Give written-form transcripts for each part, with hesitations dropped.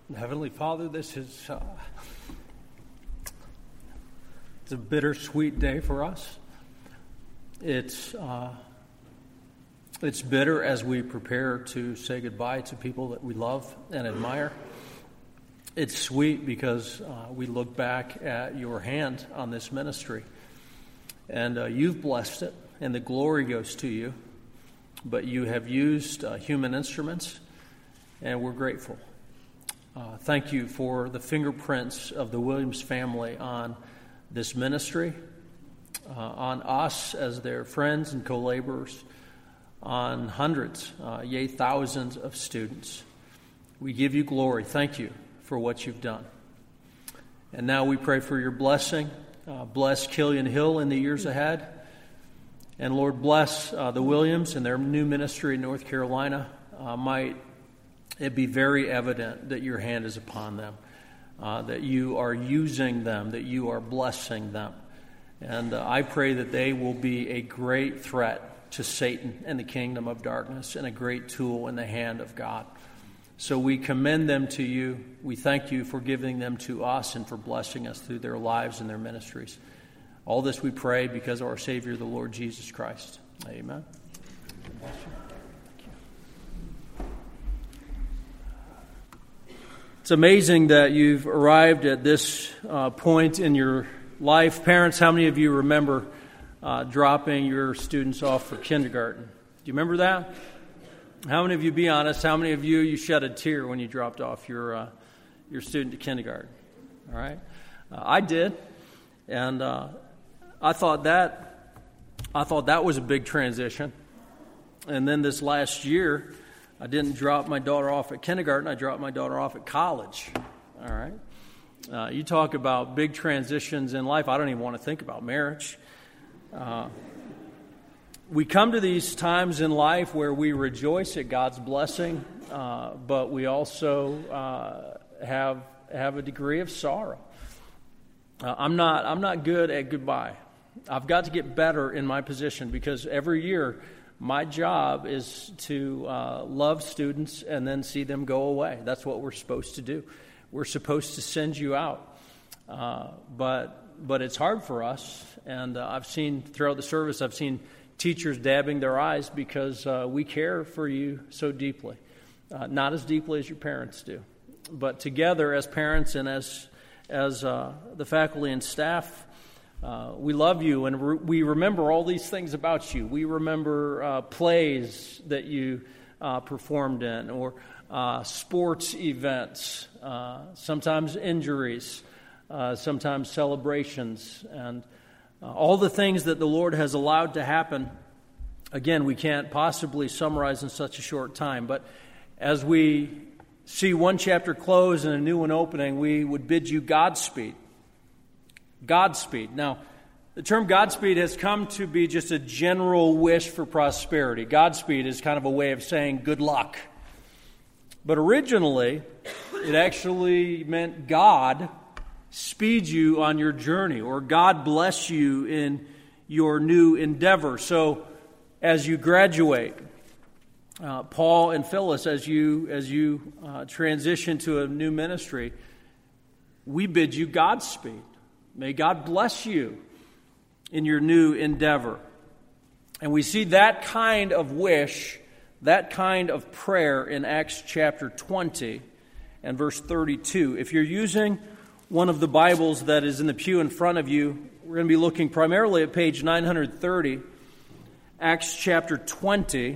Heavenly Father, this is it's a bittersweet day for us. It's bitter as we prepare to say goodbye to people that we love and admire. It's sweet because we look back at your hand on this ministry, and you've blessed it, and the glory goes to you. But you have used human instruments, and we're grateful. Thank you for the fingerprints of the Williams family on this ministry, on us as their friends and co-laborers, on hundreds, yea, thousands of students. We give you glory. Thank you for what you've done. And now we pray for your blessing. Bless Killian Hill in the years ahead. And Lord, bless the Williams and their new ministry in North Carolina. Might it be very evident that your hand is upon them, that you are using them, that you are blessing them. And I pray that they will be a great threat to Satan and the kingdom of darkness and a great tool in the hand of God. So we commend them to you. We thank you for giving them to us and for blessing us through their lives and their ministries. All this we pray because of our Savior, the Lord Jesus Christ. Amen. It's amazing that you've arrived at this point in your life. Parents, how many of you remember dropping your students off for kindergarten? Do you remember that? How many of you, be honest, how many of you shed a tear when you dropped off your student to kindergarten? All right? I did. And I thought that was a big transition. And then this last year, I didn't drop my daughter off at kindergarten. I dropped my daughter off at college. All right? You talk about big transitions in life. I don't even want to think about marriage. We come to these times in life where we rejoice at God's blessing, but we also have a degree of sorrow. I'm not good at goodbye. I've got to get better in my position because every year my job is to love students and then see them go away. That's what we're supposed to do. We're supposed to send you out. But it's hard for us. And I've seen throughout the service, I've seen teachers dabbing their eyes because we care for you so deeply. Not as deeply as your parents do. But together as parents and as the faculty and staff, we love you, and we remember all these things about you. We remember plays that you performed in, or sports events, sometimes injuries, sometimes celebrations, and all the things that the Lord has allowed to happen. Again, we can't possibly summarize in such a short time, but as we see one chapter close and a new one opening, we would bid you Godspeed. Godspeed. Now, the term Godspeed has come to be just a general wish for prosperity. Godspeed is kind of a way of saying good luck. But originally, it actually meant God speed you on your journey, or God bless you in your new endeavor. So, as you graduate, Paul and Phyllis, as you transition to a new ministry, we bid you Godspeed. May God bless you in your new endeavor. And we see that kind of wish, that kind of prayer in Acts chapter 20 and verse 32. If you're using one of the Bibles that is in the pew in front of you, we're going to be looking primarily at page 930, Acts chapter 20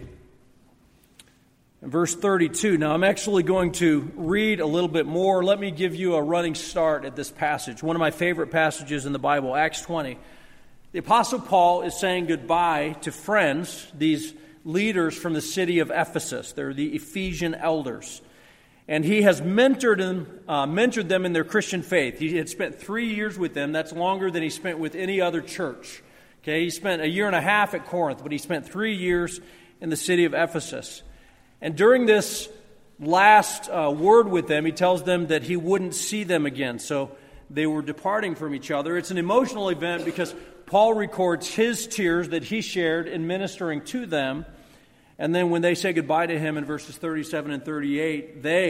and verse 32. Now, I'm actually going to read a little bit more. Let me give you a running start at this passage. One of my favorite passages in the Bible, Acts 20. The Apostle Paul is saying goodbye to friends, these leaders from the city of Ephesus. They're the Ephesian elders. And he has mentored them in their Christian faith. He had spent 3 years with them. That's longer than he spent with any other church. Okay, he spent a year and a half at Corinth, but he spent 3 years in the city of Ephesus. And during this last word with them, he tells them that he wouldn't see them again. So they were departing from each other. It's an emotional event because Paul records his tears that he shared in ministering to them. And then when they say goodbye to him in verses 37 and 38, they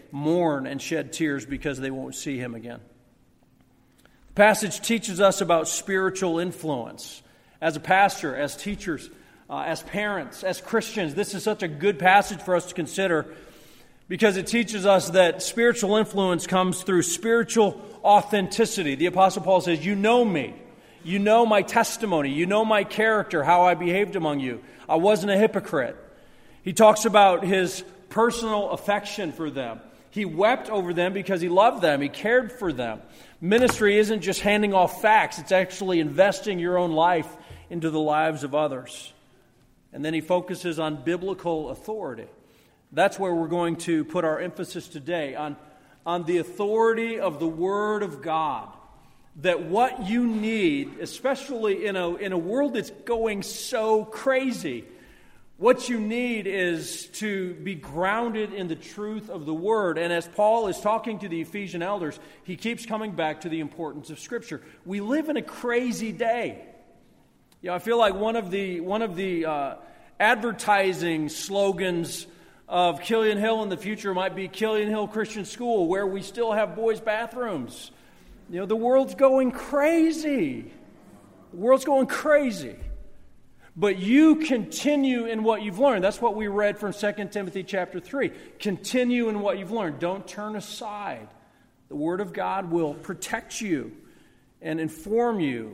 mourn and shed tears because they won't see him again. The passage teaches us about spiritual influence. As a pastor, as teachers, as parents, as Christians, this is such a good passage for us to consider because it teaches us that spiritual influence comes through spiritual authenticity. The Apostle Paul says, you know me. You know my testimony. You know my character, how I behaved among you. I wasn't a hypocrite. He talks about his personal affection for them. He wept over them because he loved them. He cared for them. Ministry isn't just handing off facts. It's actually investing your own life into the lives of others. And then he focuses on biblical authority. That's where we're going to put our emphasis today, on the authority of the Word of God. That what you need, especially in a world that's going so crazy, what you need is to be grounded in the truth of the Word. And as Paul is talking to the Ephesian elders, he keeps coming back to the importance of Scripture. We live in a crazy day. I feel like one of the advertising slogans of Killian Hill in the future might be Killian Hill Christian School, where we still have boys' bathrooms. The world's going crazy. The world's going crazy. But you continue in what you've learned. That's what we read from 2 Timothy chapter 3. Continue in what you've learned. Don't turn aside. The Word of God will protect you and inform you.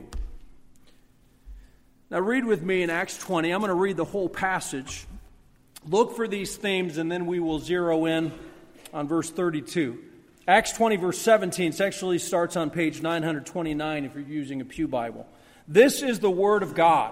Now read with me in Acts 20. I'm going to read the whole passage. Look for these themes and then we will zero in on verse 32. Acts 20 verse 17 actually starts on page 929 if you're using a Pew Bible. This is the Word of God.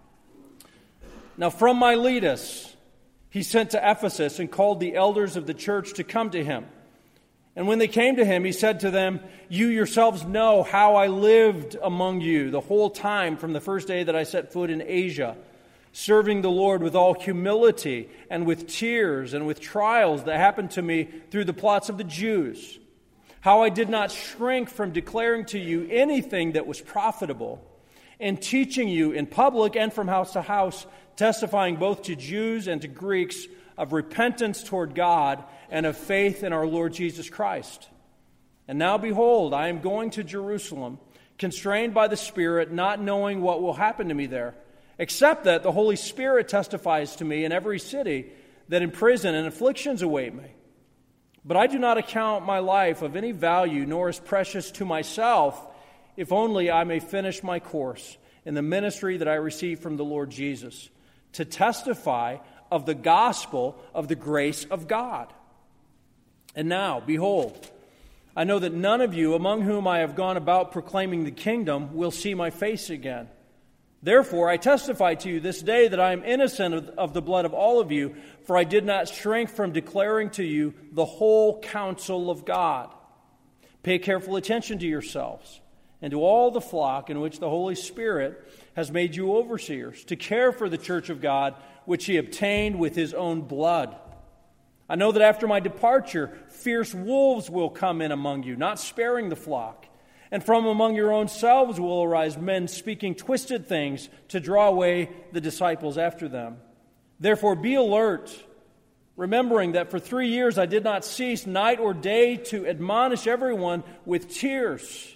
Now from Miletus he sent to Ephesus and called the elders of the church to come to him. And when they came to him, he said to them, you yourselves know how I lived among you the whole time from the first day that I set foot in Asia, serving the Lord with all humility and with tears and with trials that happened to me through the plots of the Jews. How I did not shrink from declaring to you anything that was profitable, and teaching you in public and from house to house, testifying both to Jews and to Greeks of repentance toward God and of faith in our Lord Jesus Christ. And now behold, I am going to Jerusalem, constrained by the Spirit, not knowing what will happen to me there, except that the Holy Spirit testifies to me in every city that in prison and afflictions await me. But I do not account my life of any value, nor as precious to myself, if only I may finish my course in the ministry that I received from the Lord Jesus, to testify of the gospel of the grace of God. And now, behold, I know that none of you among whom I have gone about proclaiming the kingdom will see my face again. Therefore, I testify to you this day that I am innocent of the blood of all of you, for I did not shrink from declaring to you the whole counsel of God. Pay careful attention to yourselves and to all the flock in which the Holy Spirit has made you overseers, to care for the church of God, which he obtained with his own blood. I know that after my departure, fierce wolves will come in among you, not sparing the flock. And from among your own selves will arise men speaking twisted things to draw away the disciples after them. Therefore be alert, remembering that for 3 years I did not cease night or day to admonish everyone with tears.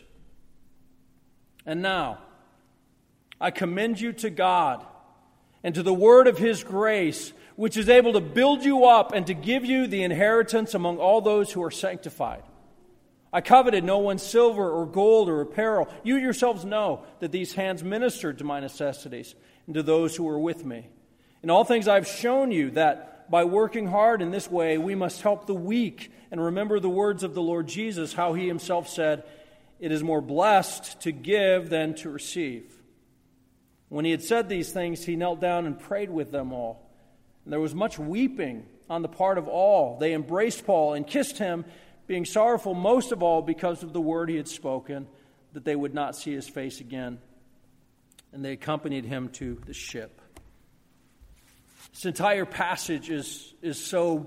And now I commend you to God and to the word of his grace, which is able to build you up and to give you the inheritance among all those who are sanctified. I coveted no one's silver or gold or apparel. You yourselves know that these hands ministered to my necessities and to those who were with me. In all things I have shown you that by working hard in this way, we must help the weak and remember the words of the Lord Jesus, how he himself said, "It is more blessed to give than to receive." When he had said these things, he knelt down and prayed with them all. And there was much weeping on the part of all. They embraced Paul and kissed him, being sorrowful most of all because of the word he had spoken, that they would not see his face again. And they accompanied him to the ship. This entire passage is so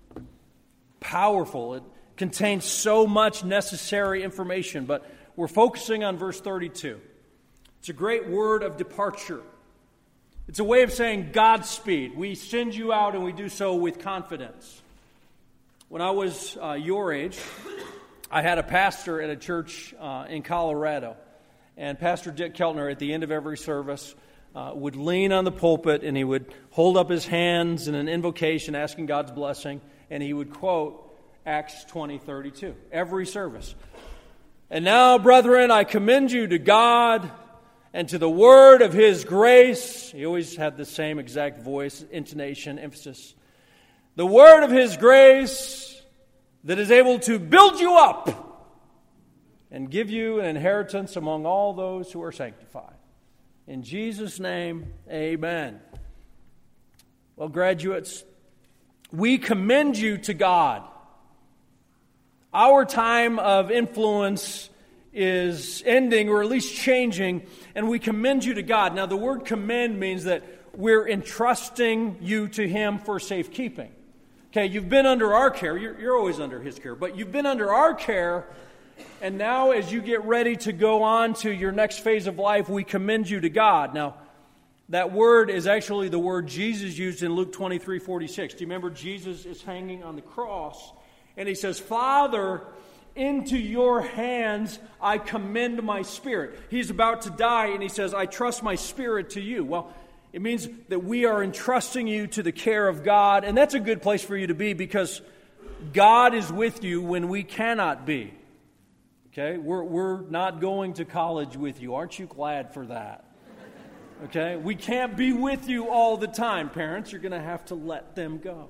powerful. It contains so much necessary information, but we're focusing on verse 32. It's a great word of departure. It's a way of saying Godspeed. We send you out and we do so with confidence. When I was your age, I had a pastor at a church in Colorado. And Pastor Dick Keltner, at the end of every service, would lean on the pulpit and he would hold up his hands in an invocation asking God's blessing. And he would quote Acts 20:32, every service. And now, brethren, I commend you to God and to the word of His grace. He always had the same exact voice, intonation, emphasis. The word of His grace that is able to build you up and give you an inheritance among all those who are sanctified. In Jesus' name, amen. Well, graduates, we commend you to God. Our time of influence is ending, or at least changing, and we commend you to God. Now, the word commend means that we're entrusting you to Him for safekeeping. Okay, you've been under our care. You're always under His care, but you've been under our care, and now as you get ready to go on to your next phase of life, we commend you to God. Now, that word is actually the word Jesus used in Luke 23:46. Do you remember Jesus is hanging on the cross, and He says, Father, into your hands I commend my spirit. He's about to die, and He says, I trust my spirit to you. Well, it means that we are entrusting you to the care of God, and that's a good place for you to be because God is with you when we cannot be. Okay? We're not going to college with you. Aren't you glad for that? Okay? We can't be with you all the time, parents. You're going to have to let them go.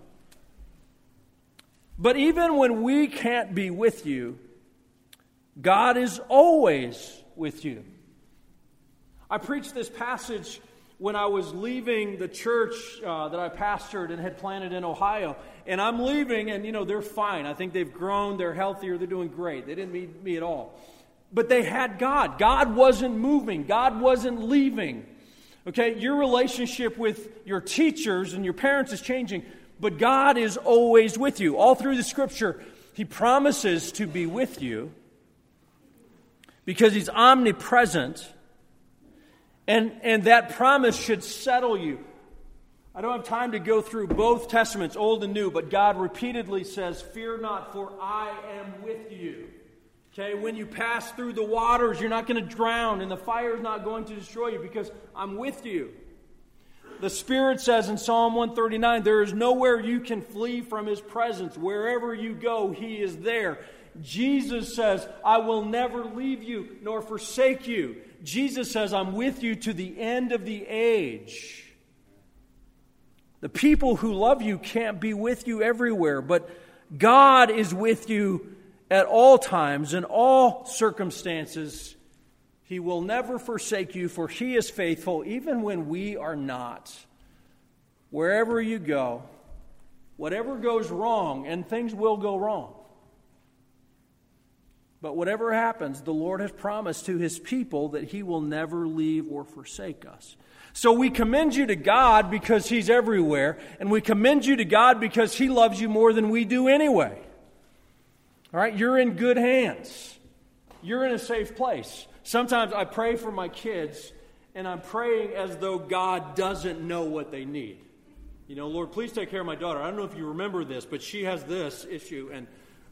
But even when we can't be with you, God is always with you. I preached this passage when I was leaving the church that I pastored and had planted in Ohio. And I'm leaving, and, they're fine. I think they've grown, they're healthier, they're doing great. They didn't need me at all. But they had God. God wasn't moving. God wasn't leaving. Okay, your relationship with your teachers and your parents is changing, but God is always with you. All through the Scripture, He promises to be with you because He's omnipresent. And that promise should settle you. I don't have time to go through both Testaments, Old and New, but God repeatedly says, fear not, for I am with you. Okay, when you pass through the waters, you're not going to drown, and the fire is not going to destroy you because I'm with you. The Spirit says in Psalm 139, there is nowhere you can flee from His presence. Wherever you go, He is there. Jesus says, I will never leave you nor forsake you. Jesus says, I'm with you to the end of the age. The people who love you can't be with you everywhere, but God is with you at all times, in all circumstances. He will never forsake you, for He is faithful, even when we are not. Wherever you go, whatever goes wrong, and things will go wrong, but whatever happens, the Lord has promised to His people that He will never leave or forsake us. So we commend you to God because He's everywhere, and we commend you to God because He loves you more than we do anyway. All right, you're in good hands. You're in a safe place. Sometimes I pray for my kids, and I'm praying as though God doesn't know what they need. Lord, please take care of my daughter. I don't know if you remember this, but she has this issue, and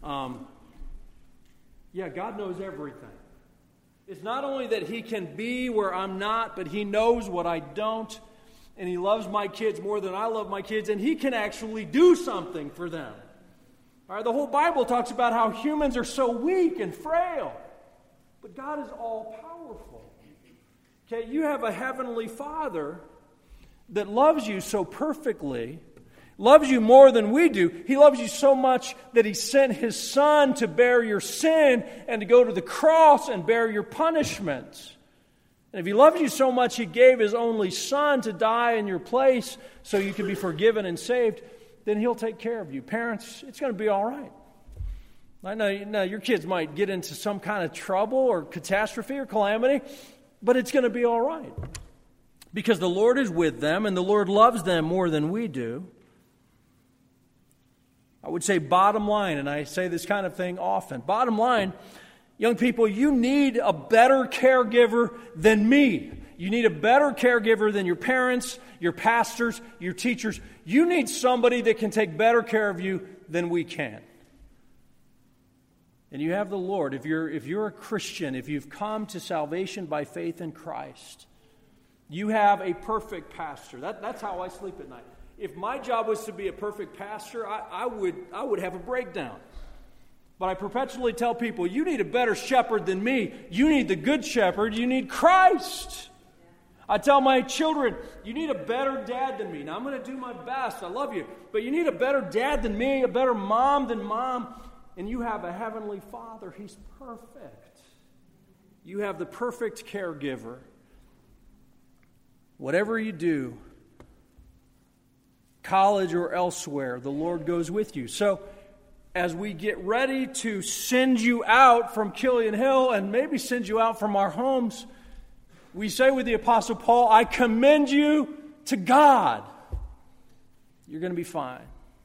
God knows everything. It's not only that He can be where I'm not, but He knows what I don't, and He loves my kids more than I love my kids, and He can actually do something for them. All right, the whole Bible talks about how humans are so weak and frail, but God is all-powerful. Okay, you have a heavenly Father that loves you so perfectly, loves you more than we do. He loves you so much that He sent His Son to bear your sin and to go to the cross and bear your punishment. And if He loves you so much, He gave His only Son to die in your place so you can be forgiven and saved, then He'll take care of you. Parents, it's going to be all right. I know your kids might get into some kind of trouble or catastrophe or calamity, but it's going to be all right. Because the Lord is with them and the Lord loves them more than we do. I would say bottom line, and I say this kind of thing often, bottom line, young people, you need a better caregiver than me. You need a better caregiver than your parents, your pastors, your teachers. You need somebody that can take better care of you than we can. and you have the Lord, if you're a Christian, if you've come to salvation by faith in Christ, you have a perfect pastor. That's how I sleep at night. If my job was to be a perfect pastor, I would have a breakdown. But I perpetually tell people, you need a better shepherd than me. You need the good shepherd. You need Christ. I tell my children, you need a better dad than me. Now, I'm going to do my best. I love you. But you need a better dad than me, a better mom than mom. And you have a heavenly Father. He's perfect. You have the perfect caregiver. Whatever you do, college or elsewhere, the Lord goes with you. So, as we get ready to send you out from Killian Hill and maybe send you out from our homes, we say with the Apostle Paul, I commend you to God. You're going to be fine.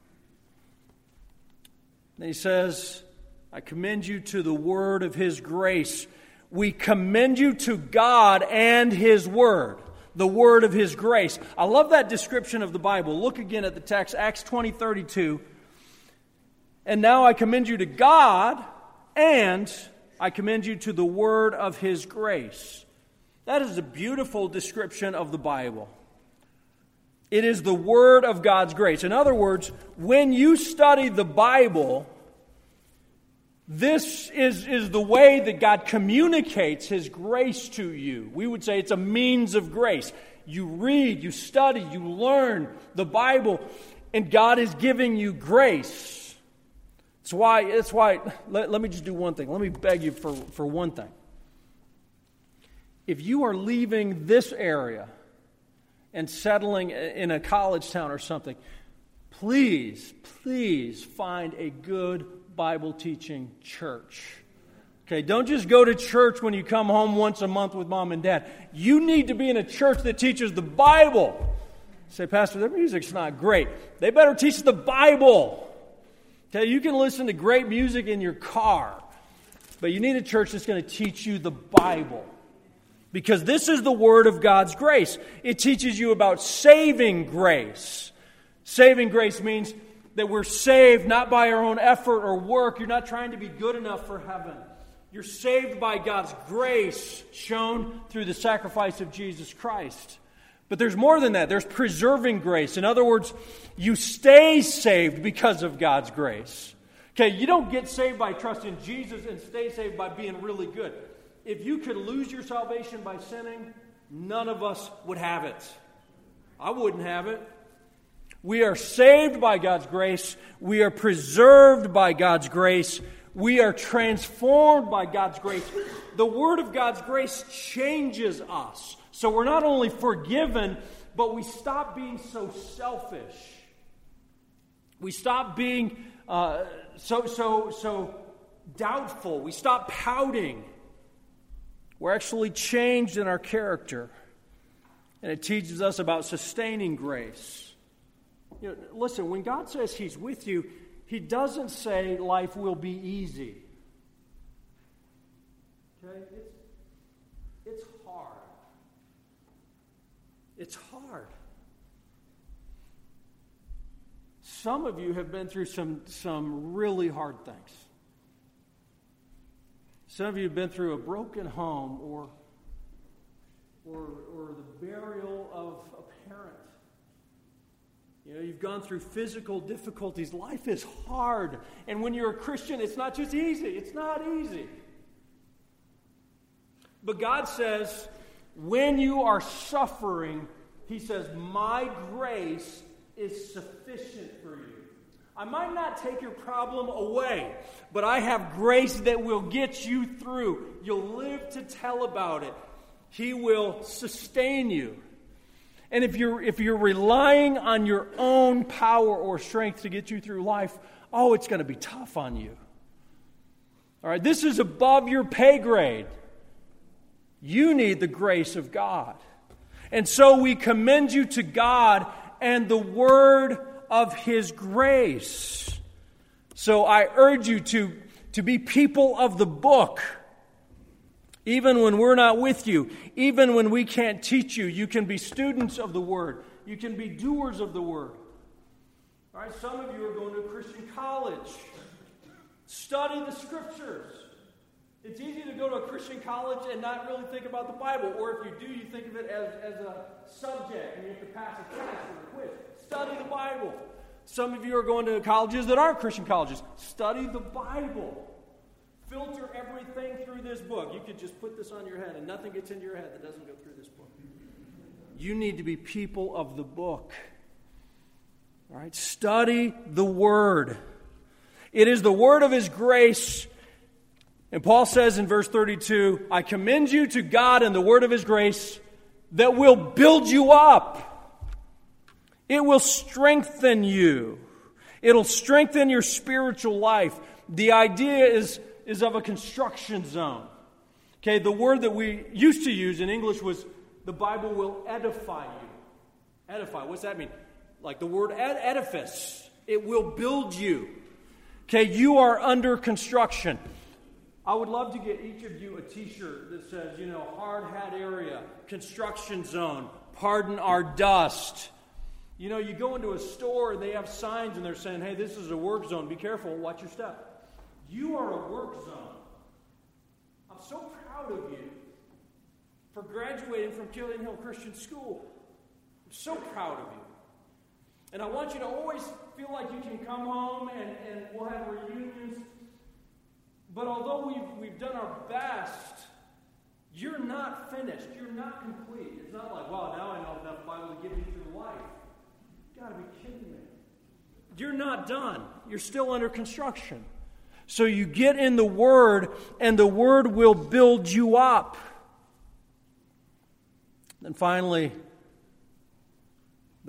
Then he says, I commend you to the word of His grace. We commend you to God and His word, the word of His grace. I love that description of the Bible. Look again at the text, Acts 20:32. And now I commend you to God, and I commend you to the word of His grace. That is a beautiful description of the Bible. It is the word of God's grace. In other words, when you study the Bible, this is the way that God communicates His grace to you. We would say it's a means of grace. You read, you study, you learn the Bible, and God is giving you grace. That's why. Let me just do one thing. Let me beg you for one thing. If you are leaving this area and settling in a college town or something, please find a good Bible teaching church. Okay, don't just go to church when you come home once a month with mom and dad. You need to be in a church that teaches the Bible. Say, Pastor, their music's not great. They better teach the Bible. Okay, you can listen to great music in your car, but you need a church that's going to teach you the Bible. Because this is the word of God's grace. It teaches you about saving grace. Saving grace means that we're saved not by our own effort or work. You're not trying to be good enough for heaven. You're saved by God's grace shown through the sacrifice of Jesus Christ. But there's more than that. There's preserving grace. In other words, you stay saved because of God's grace. Okay, you don't get saved by trusting Jesus and stay saved by being really good. If you could lose your salvation by sinning, none of us would have it. I wouldn't have it. We are saved by God's grace. We are preserved by God's grace. We are transformed by God's grace. The word of God's grace changes us. So we're not only forgiven, but we stop being so selfish. We stop being so doubtful. We stop pouting. We're actually changed in our character. And it teaches us about sustaining grace. You know, listen, when God says He's with you, He doesn't say life will be easy. Okay? It's hard. It's hard. Some of you have been through some really hard things. Some of you have been through a broken home or the burial of a parent. You know, you've gone through physical difficulties. Life is hard. And when you're a Christian, it's not just easy. It's not easy. But God says, when you are suffering, He says, my grace is sufficient for you. I might not take your problem away, but I have grace that will get you through. You'll live to tell about it. He will sustain you. And if you're relying on your own power or strength to get you through life, it's going to be tough on you. All right, this is above your pay grade. You need the grace of God. And so we commend you to God and the word of His grace. So I urge you to be people of the book. Even when we're not with you, even when we can't teach you, you can be students of the Word. You can be doers of the Word. All right, some of you are going to a Christian college. Study the Scriptures. It's easy to go to a Christian college and not really think about the Bible. Or if you do, you think of it as a subject and you have to pass a test or a quiz. Study the Bible. Some of you are going to colleges that aren't Christian colleges. Study the Bible. Filter everything through this book. You could just put this on your head and nothing gets into your head that doesn't go through this book. You need to be people of the book. All right? Study the Word. It is the Word of His grace. And Paul says in verse 32, I commend you to God and the Word of His grace that will build you up. It will strengthen you. It'll strengthen your spiritual life. The idea is of a construction zone. Okay, the word that we used to use in English was the Bible will edify you. Edify, what's that mean? Like the word edifice. It will build you. Okay, you are under construction. I would love to get each of you a t-shirt that says, hard hat area, construction zone, pardon our dust. You go into a store and they have signs and they're saying, hey, this is a work zone. Be careful, watch your step. You are a work zone. I'm so proud of you for graduating from Killian Hill Christian School. I'm so proud of you. And I want you to always feel like you can come home and we'll have reunions. But although we've done our best, you're not finished. You're not complete. It's not like, wow, now I know enough Bible to get me through life. You've got to be kidding me. You're not done. You're still under construction. So you get in the Word, and the Word will build you up. And finally, the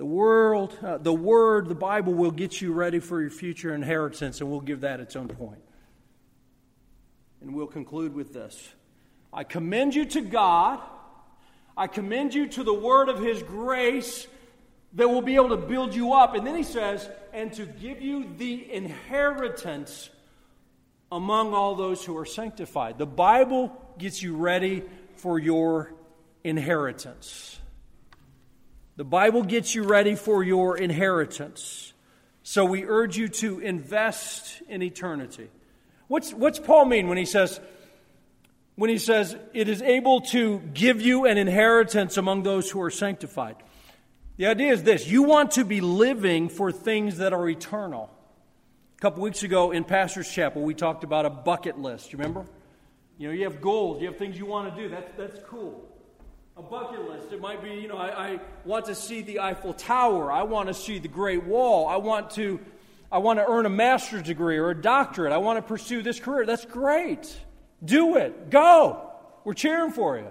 Bible will get you ready for your future inheritance, and we'll give that its own point. And we'll conclude with this. I commend you to God. I commend you to the Word of His grace that will be able to build you up. And then he says, and to give you the inheritance among all those who are sanctified. The Bible gets you ready for your inheritance. The Bible gets you ready for your inheritance. So we urge you to invest in eternity. What's Paul mean when he says it is able to give you an inheritance among those who are sanctified? The idea is this: you want to be living for things that are eternal. A couple weeks ago in Pastor's Chapel, we talked about a bucket list. You remember? You have goals, you have things you want to do. That's cool. A bucket list. It might be, I want to see the Eiffel Tower. I want to see the Great Wall. I want to earn a master's degree or a doctorate. I want to pursue this career. That's great. Do it. Go. We're cheering for you.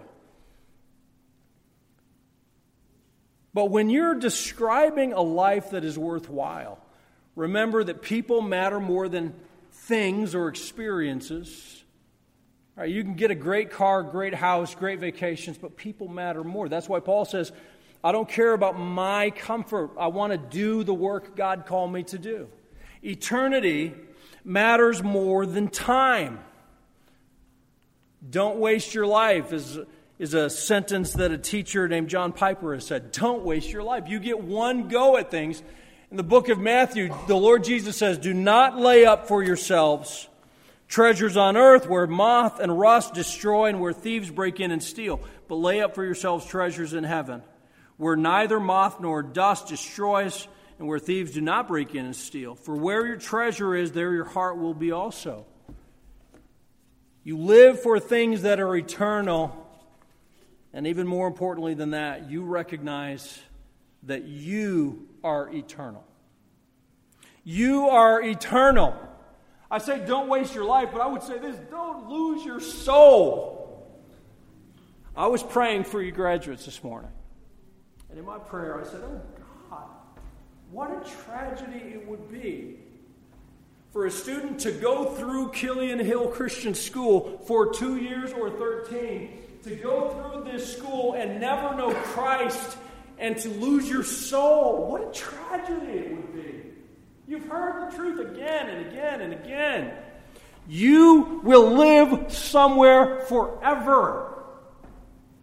But when you're describing a life that is worthwhile, remember that people matter more than things or experiences. All right, you can get a great car, great house, great vacations, but people matter more. That's why Paul says, I don't care about my comfort. I want to do the work God called me to do. Eternity matters more than time. Don't waste your life is a sentence that a teacher named John Piper has said. Don't waste your life. You get one go at things. In the book of Matthew, the Lord Jesus says, do not lay up for yourselves treasures on earth where moth and rust destroy and where thieves break in and steal, but lay up for yourselves treasures in heaven where neither moth nor dust destroys and where thieves do not break in and steal. For where your treasure is, there your heart will be also. You live for things that are eternal. And even more importantly than that, you recognize that you are eternal. You are eternal. I say don't waste your life, but I would say this: don't lose your soul. I was praying for you graduates this morning. And in my prayer I said, oh God, what a tragedy it would be for a student to go through Killian Hill Christian School for 2 years or 13, to go through this school and never know Christ and to lose your soul. What a tragedy it would be. You've heard the truth again and again and again. You will live somewhere forever.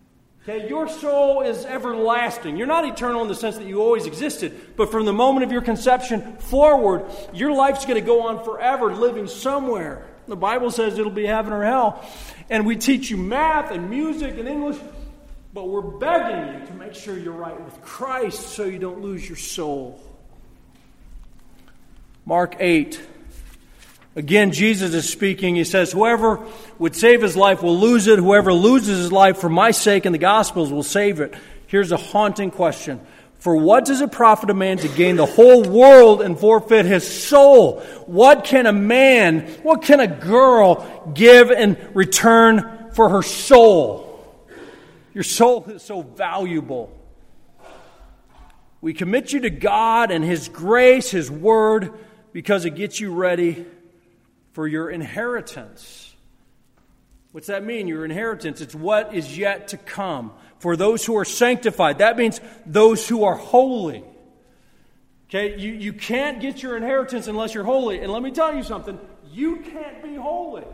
Okay, your soul is everlasting. You're not eternal in the sense that you always existed, but from the moment of your conception forward, your life's going to go on forever, living somewhere. The Bible says it'll be heaven or hell. And we teach you math and music and English, but we're begging you to make sure you're right with Christ so you don't lose your soul. Mark 8. Again, Jesus is speaking. He says, whoever would save his life will lose it. Whoever loses his life for my sake and the gospel's will save it. Here's a haunting question. For what does it profit a man to gain the whole world and forfeit his soul? What can a girl give in return for her soul? Your soul is so valuable. We commit you to God and His grace, His Word, because it gets you ready for your inheritance. What's that mean, your inheritance? It's what is yet to come. For those who are sanctified. That means those who are holy. Okay, you can't get your inheritance unless you're holy. And let me tell you something, you can't be holy.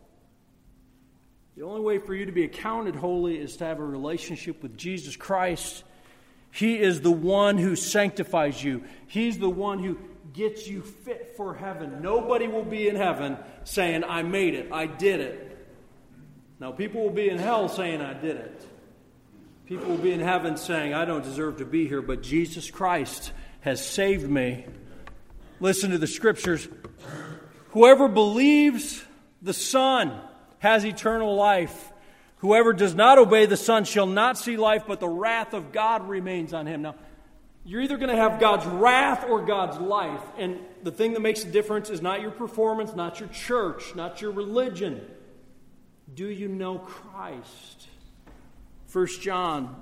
The only way for you to be accounted holy is to have a relationship with Jesus Christ. He is the one who sanctifies you. He's the one who gets you fit for heaven. Nobody will be in heaven saying, I made it, I did it. Now, people will be in hell saying, I did it. People will be in heaven saying, I don't deserve to be here, but Jesus Christ has saved me. Listen to the Scriptures. Whoever believes the Son has eternal life. Whoever does not obey the Son shall not see life, but the wrath of God remains on him. Now, you're either going to have God's wrath or God's life. And the thing that makes a difference is not your performance, not your church, not your religion. Do you know Christ? 1 John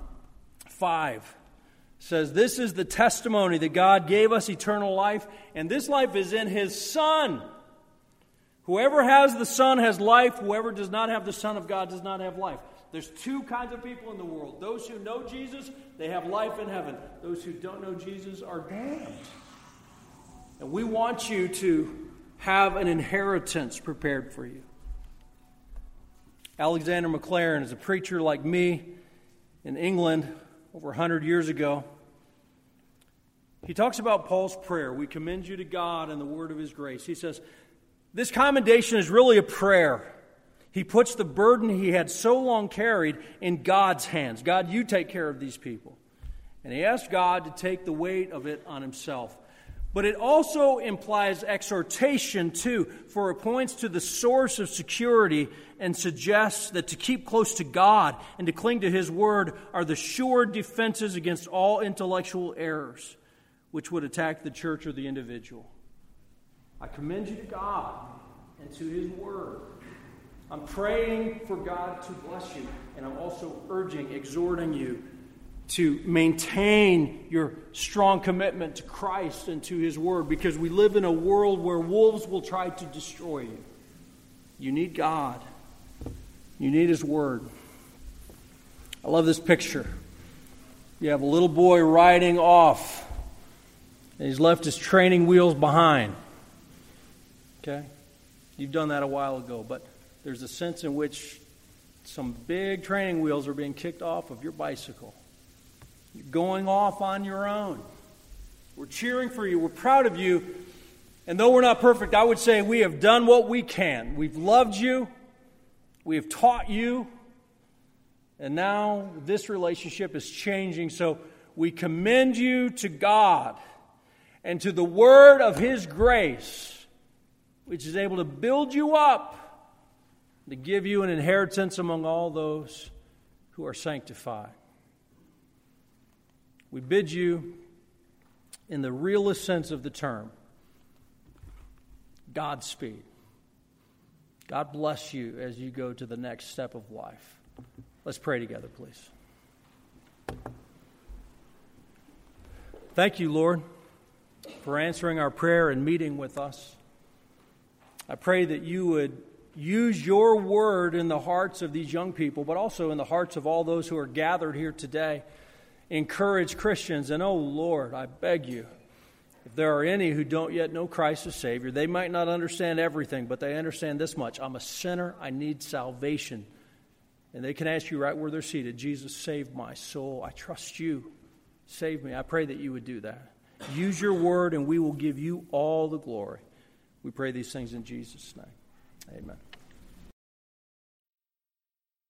5 says, this is the testimony that God gave us eternal life, and this life is in His Son. Whoever has the Son has life. Whoever does not have the Son of God does not have life. There's two kinds of people in the world. Those who know Jesus, they have life in heaven. Those who don't know Jesus are damned. And we want you to have an inheritance prepared for you. Alexander Maclaren is a preacher like me in England over 100 years ago. He talks about Paul's prayer. We commend you to God and the word of His grace. He says, this commendation is really a prayer. He puts the burden he had so long carried in God's hands. God, you take care of these people. And he asks God to take the weight of it on Himself. But it also implies exhortation too, for it points to the source of security and suggests that to keep close to God and to cling to His Word are the sure defenses against all intellectual errors which would attack the church or the individual. I commend you to God and to His Word. I'm praying for God to bless you, and I'm also exhorting you to maintain your strong commitment to Christ and to His Word, because we live in a world where wolves will try to destroy you. You need God. You need His Word. I love this picture. You have a little boy riding off, and he's left his training wheels behind. Okay? You've done that a while ago, but there's a sense in which some big training wheels are being kicked off of your bicycle. You're going off on your own. We're cheering for you. We're proud of you. And though we're not perfect, I would say we have done what we can. We've loved you. We have taught you. And now this relationship is changing. So we commend you to God and to the word of His grace, which is able to build you up, to give you an inheritance among all those who are sanctified. We bid you, in the realest sense of the term, Godspeed. God bless you as you go to the next step of life. Let's pray together, please. Thank you, Lord, for answering our prayer and meeting with us. I pray that you would use your word in the hearts of these young people, but also in the hearts of all those who are gathered here today. Encourage Christians. And, oh, Lord, I beg you, if there are any who don't yet know Christ as Savior, they might not understand everything, but they understand this much. I'm a sinner. I need salvation. And they can ask you right where they're seated, Jesus, save my soul. I trust you. Save me. I pray that you would do that. Use your word, and we will give you all the glory. We pray these things in Jesus' name. Amen.